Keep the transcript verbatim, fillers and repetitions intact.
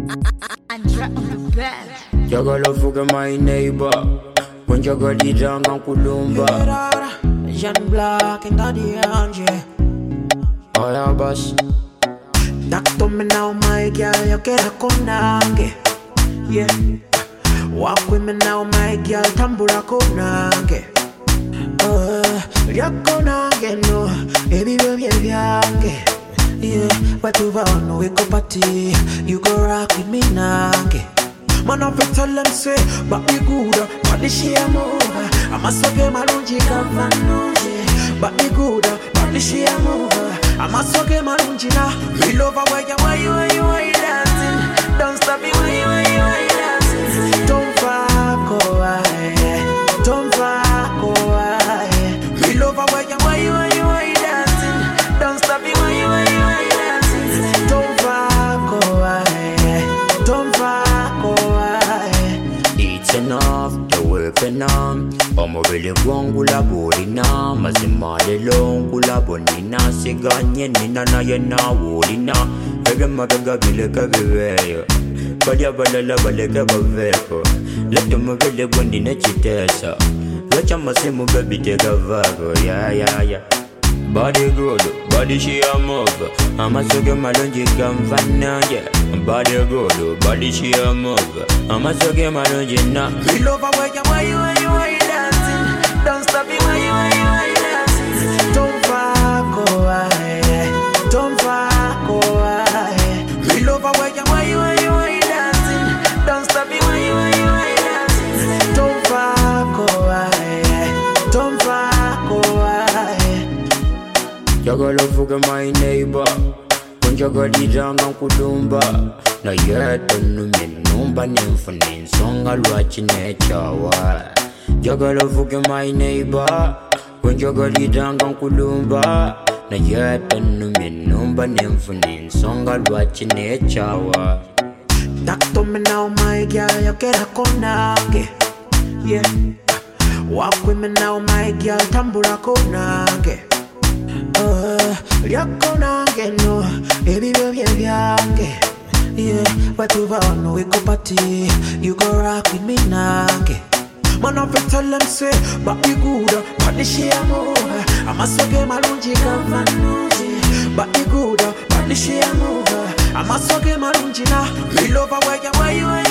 Andra on the bed. Jagala fuga my neighbor. When Jagali Janga Kulumba. Jean Black and Daddy Angie. Oh yeah, boss. Doctor me now, my girl, you get a konange. Yeah. Walk with me now, my girl, tambura konange. Uh, yakonange no, baby, baby, baby. Yeah, but over on we go party, you go rock with me nange. Man up and tell them say, but we good, but the share more. I must forget my lungi can't but we good, but the share more. I must forget my lungi now. We love how why you, why you, why you, why you dancing? Don't stop me, why you, why you, why you dancing? Don't fuck away, don't fuck away. We love how why you, why you, why you, why you dancing? Don't stop me, why you, why you, why you dancing? Don't fuck away, don't fuck away. It's enough, the working on. Omo really wrong gula borina. Mazima de long gula bonina. Siganye nina na yena wulina. Ega magaga bile kaviveyo. Kaya balala balega baveko. Let them really windina chitesa. Let your masimu baby take a vago. Yeah, yeah, yeah. Body good, body she a move. I'ma suck my lungi come fana, yeah. Body good, body she a move. I'ma suck my lungi now. We love how why you, why you, why you, why you dancing? Don't stop me, why you, why you, why you dancing? Don't fuck away, don't fuck away. We love how why you, why you, why you, why you dancing? Don't stop me, why you, why you, why you dancing? Don't fuck away, don't fuck away. Jagala fuga my neighbor. When Jagali Janga Kulumba. Na yet on me numba nyemfuni songa lwachi nechawa. Jagala fuga my neighbor. When Jagali Janga Kulumba. Na yet on me numba nyemfuni songa lwachi nechawa. Doctor me now, my girl, you get a konange. Yeah. Walk with me now, my girl, tambura konange. Uh, yakonange no, baby, baby, baby. Yeah, but over on we go party, you go rock with me nange. Man up and tell them say, but we good, but the share more. I must forget my lungi can't but we good, but the share more. I must forget my lungi now. We love how why you, why you, why you